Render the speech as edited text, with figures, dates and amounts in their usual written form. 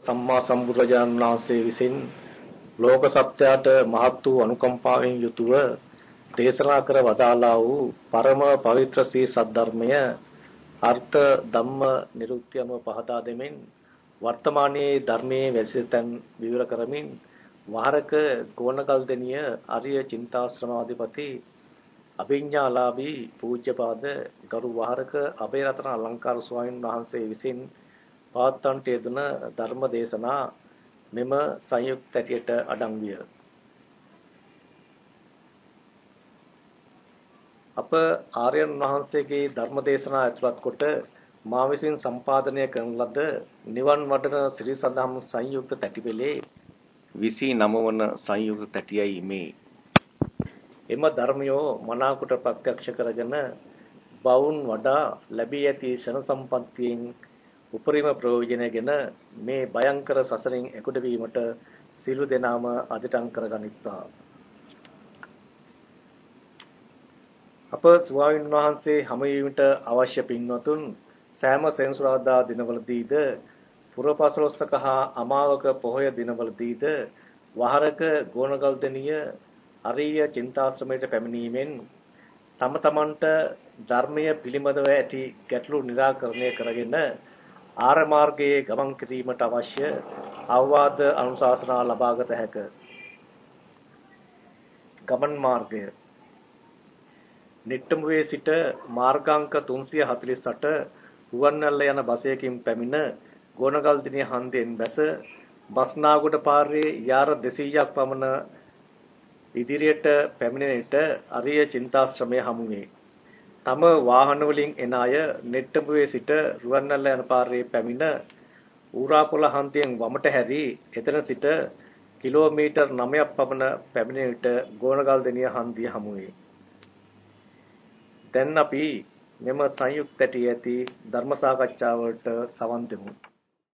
සම්මා සම්බුදුරජාණන් වහන්සේ විසින් ලෝක සත්‍යයට මහත් වූ අනුකම්පාවෙන් යුතුව දේශනා කර වදාළා වූ පරම පවිත්‍ර සී සද්ධර්මය අර්ථ ධම්ම නිරුක්තියම පහදා දෙමින් වර්තමානයේ ධර්මයේ වැසිතන් විවර කරමින් වහරක ගෝණගල්දෙනිය ආර්ය චින්තාශ්‍රමාධිපති අභිඥාලාභී පූජ්‍යපාද ගරු වහරක අබේරතන අලංකාර ස්වාමීන් වහන්සේ විසින් පවත්වන්නට යෙදුන ධර්ම දේශනා මෙම සංයුක්ත ඇටියට අඩංගුය. අප ආර්යයන් වහන්සේගේ ධර්ම දේශනා ඇතුළත් කොට මා විසින් සම්පාදනය කරන ලද නිවන් වඩන ශ්‍රී සදහම් සංයුක්ත තැටිපෙළේ 29 වන සංයුක්ත තැටියයි මේ. එම ධර්මයෝ මනාකොට ප්‍රත්‍යක්ෂ කරගෙන බවුන් වඩා ලැබී ඇති ශන සම්පත්තියෙන් උපරිම ප්‍රයෝජනගෙන මේ භයංකර සසරින් එකුඩ වීමට සියලු දෙනාම අදිටන් කරගනිත්වා. අප ස්වාමීන් වහන්සේ හමුවීමට අවශ්‍ය පින්වතුන් සෑම සෙන්සුරාදා දිනවලදීද පුරපසළොස්වක හා අමාවක පොහොය දිනවලදීද වහරක ගෝණගල්දෙනිය අරිය චින්තාශ්‍රමයට පැමිණීමෙන් තම තමන්ට ධර්මයේ පිළිබඳව ඇති ගැටලු निराකරණය කරගෙන ආර්ය මාර්ගයේ ගමන් කිරීමට අවශ්‍ය අවවාද අනුශාසනා ලබාගත හැක. ගමන් මාර්ගය නිට්ටඹුවේ සිට මාර්ගාංක 348 රුවන්වැල්ල යන බසයකින් පැමිණ ගෝණගල්දිනිය හන්දියෙන් බැස බස්නාගොඩ පාරේ යාර 200ක් පමණ ඉදිරියට පැමිණෙන විට අරිය චින්තාශ්‍රමය හමු වේ. තම වාහන වලින් එන අය නිට්ටඹුවේ සිට රුවන්වැල්ල යන පාරේ පැමිණ ඌරාපොළ හන්දියෙන් වමට හැරී එතන සිට කිලෝමීටර් 9ක් පමණ පැමිණෙන විට ගෝණගල්දිනිය හන්දිය හමු වේ. දැන් අපි මෙම සංයුක්ත ඇටි ඇති ධර්ම සාකච්ඡාවලට සවන් දෙමු.